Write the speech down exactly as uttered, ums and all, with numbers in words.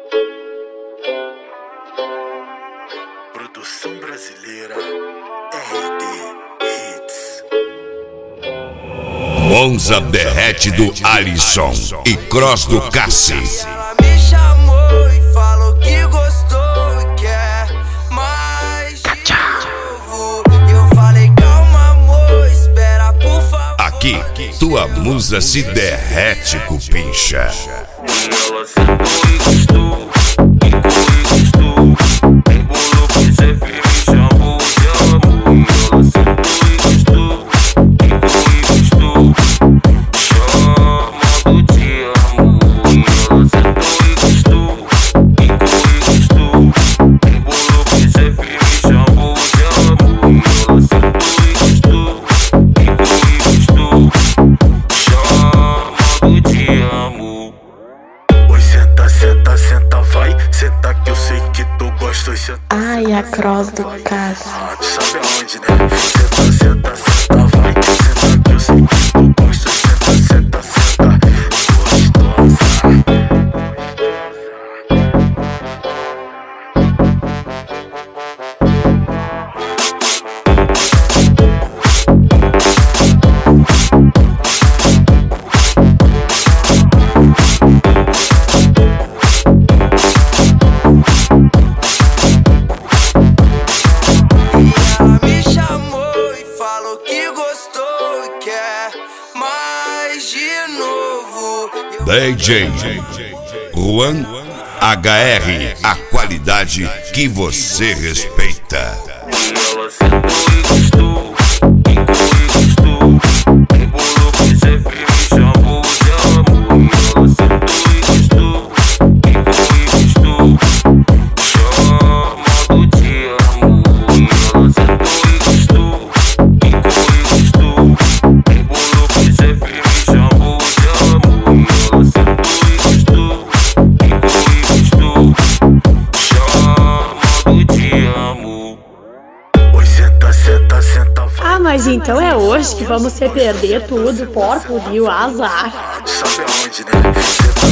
Produção brasileira R D Hits. Monza derrete do Alisson e Cross do Cassi. Ela me chamou e falou que gostou e quer mais de novo. Eu falei calma amor, espera por favor. Aqui, tua musa se derrete, cupincha. Ela sentou e gostou, ficou e gostou. Embolou pro Zé Fê, me chamou de amor. Ela sentou e gostou, ficou e gostou. Chamando de amor. Ela sentou e gostou, ficou e gostou. Embolou pro Zé Fê, me chamou de amor. Ela sentou e gostou, ficou e gostou. Chamando de amor. Oi, senta, senta, senta, vai. Senta que eu sei que tu gosta. Oi, senta. Ai, a Cross do Cassi. Ah, tu sabe aonde, né? Senta, senta, senta, vai. Senta que eu sei que tu gosta. Senta, senta, senta, gostosa. Ela me chamou e falou que gostou e quer mais de novo. Eu D J Juan H R, a qualidade que você respeita. Ela sentou e gostou, ficou e gostou. Embolou pro Zé Fê, me chamou de amor. Ela sentou e gostou, ficou e gostou. Chamando de amor. Ela sentou e gostou, ficou e gostou. Embolou pro Zé Fê, me chamou de amor. Ela sentou e gostou, ficou e gostou. Chamando de amor. Oi, senta, senta, senta, vai. Ah, mas então é hoje que vamos se perder tudo, porco, viu? Azar. Ah, tu sabe aonde, né? Senta,